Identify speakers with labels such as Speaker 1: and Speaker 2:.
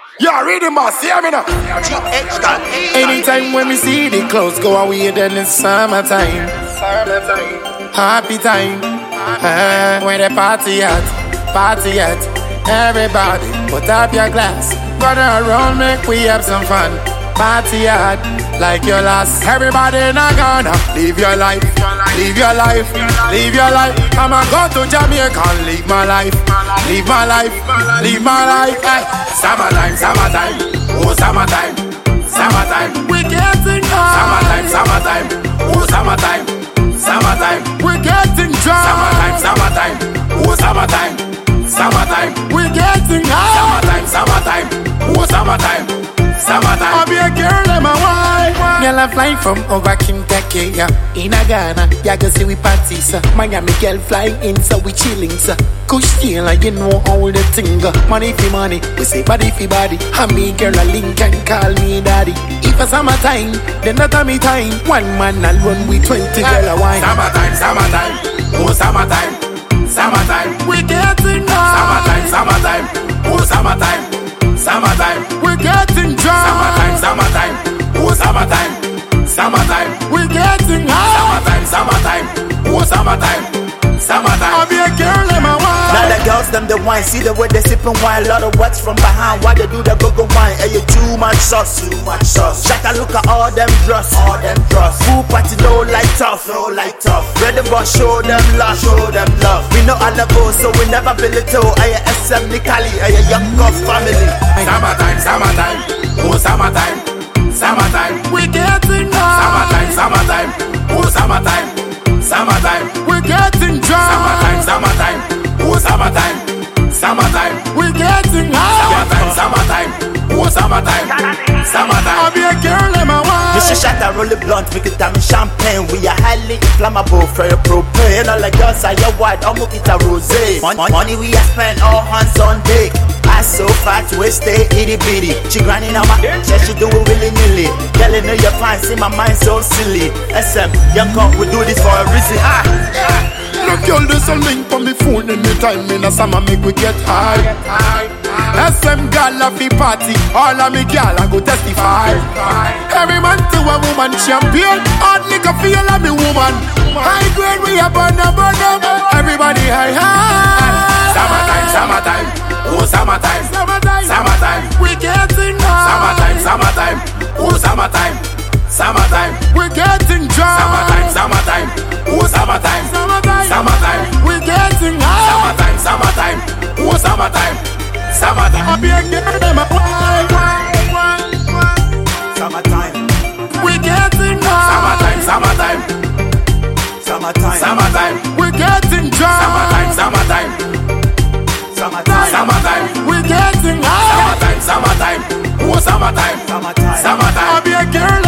Speaker 1: You're reading boss, hear me now. Anytime when we see the clothes go away, then it's summertime. Happy time. When the party at. Everybody put up your glass. Gather around, make we have some fun. Party hard, like your last. Everybody not gonna live your life. Live your life. I'ma go to Jamaica and live my life. Live my life. Hey. Summertime. Oh, summertime. We getting high. Summertime. Oh, summertime. We getting drunk. Summertime. Oh, summertime. We getting high. Summertime. Oh, summertime. I'll be a girl and my wife. Girl, I fly from over Kentucky, yeah. In Ghana, yeah, go see we party, sir. Miami girl fly in, so we chilling, sir. Kush steal, like you know how the thing go. Money for money, we say body for body. And me girl a link and call me daddy. If a summertime, then not a me time. One man I'll run with 20 girl a wine. Summertime, oh summertime. We getting high. Summertime, oh summertime. We're getting drunk. Summertime. Oh, summertime. We're getting high. Summertime. Oh, summertime. I'll be a girl and my wife.
Speaker 2: Now the girls them the wine, see the way they sipping wine. Lot of words from behind, why they do the go wine? Hey, you too much sauce. Shaka look at all them drugs. Full party low like tough. Ready for show them love. We know all the goals, so we never feel it too. Hey, SM Nikali, hey, young cup family.
Speaker 1: Summertime. Oh, summertime. We getting high. Summertime. Oh, summertime. We're getting drunk. Summertime. Oh, summertime. We're getting high. Summertime. Oh, summertime. I'll be a girl and my wife.
Speaker 2: Mr. Shot a roll it blunt, make it time champagne. We are highly inflammable for your propane. All like us are your white, I'll make it a rosé. Money we are spend all hands on deck. I so fat, we stay itty bitty. She grinding on my chest, she do it willy-nilly. Girl, you know you're fine, see my mind so silly. SM, young cup, we do this for a reason.
Speaker 1: Look, y'all, this a link on me phone anytime in a summer make we get high. SM gal a fi party, all of me gal a go testify. Every man to a woman champion, hard liquor feel like me woman. High grade we a burn up. Everybody high. Summertime. Oh, summertime. We getting high. Summertime. Oh, summertime. We're getting drunk. Summertime. Oh, summertime. We're getting high. Summertime. Oh, summertime. I'll be a girl and my wife.
Speaker 2: Summertime.
Speaker 1: We're getting high. Summertime. We're getting drunk. Summertime. We're getting high. Summertime. Oh, summertime. I'll be a girl